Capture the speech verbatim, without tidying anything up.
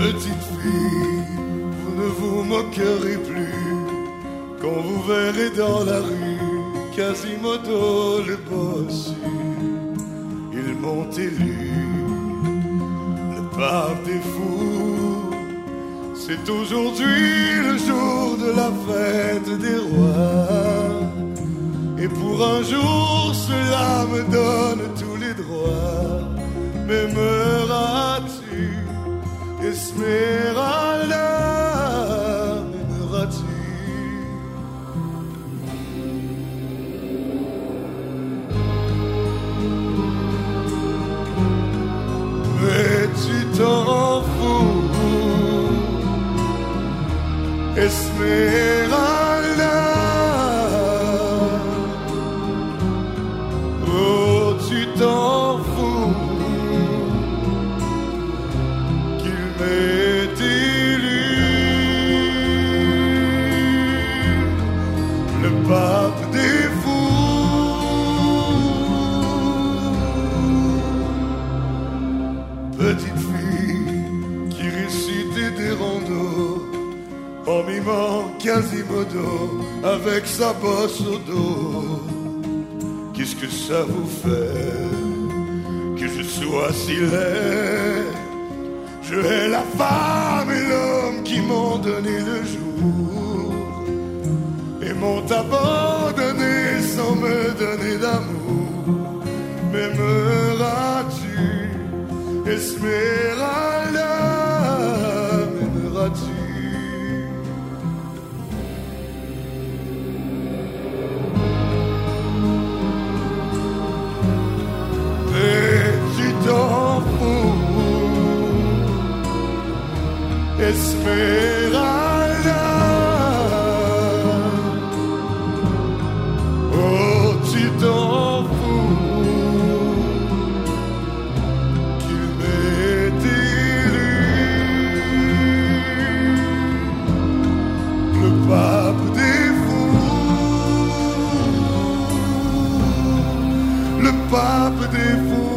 Petite fille, vous ne vous moquerez plus quand vous verrez dans la rue Quasimodo le bossu. Ils m'ont élu le pape des fous. C'est aujourd'hui le jour de la fête des rois. Et pour un jour cela me donne tous les droits. M'aimeras-tu, Esmeralda, m'aimeras-tu? Mais tu t'en fous, Esmeralda. Oh, tu t'en fous qu'il m'ait élu le pape des fous. Petite fille qui récitait des rondeaux en mimant Quasimodo avec sa bosse au dos. Qu'est-ce que ça vous fait que je sois si laid? Je hais la femme et l'homme qui m'ont donné le jour et m'ont abandonné sans me donner d'amour. M'aimeras-tu, Esmeralda, m'aimeras-tu? Et tu t'en fous, Esmeralda. Oh, tu t'en fous qu'il m'ait élu le pape des fous, le pape des fous.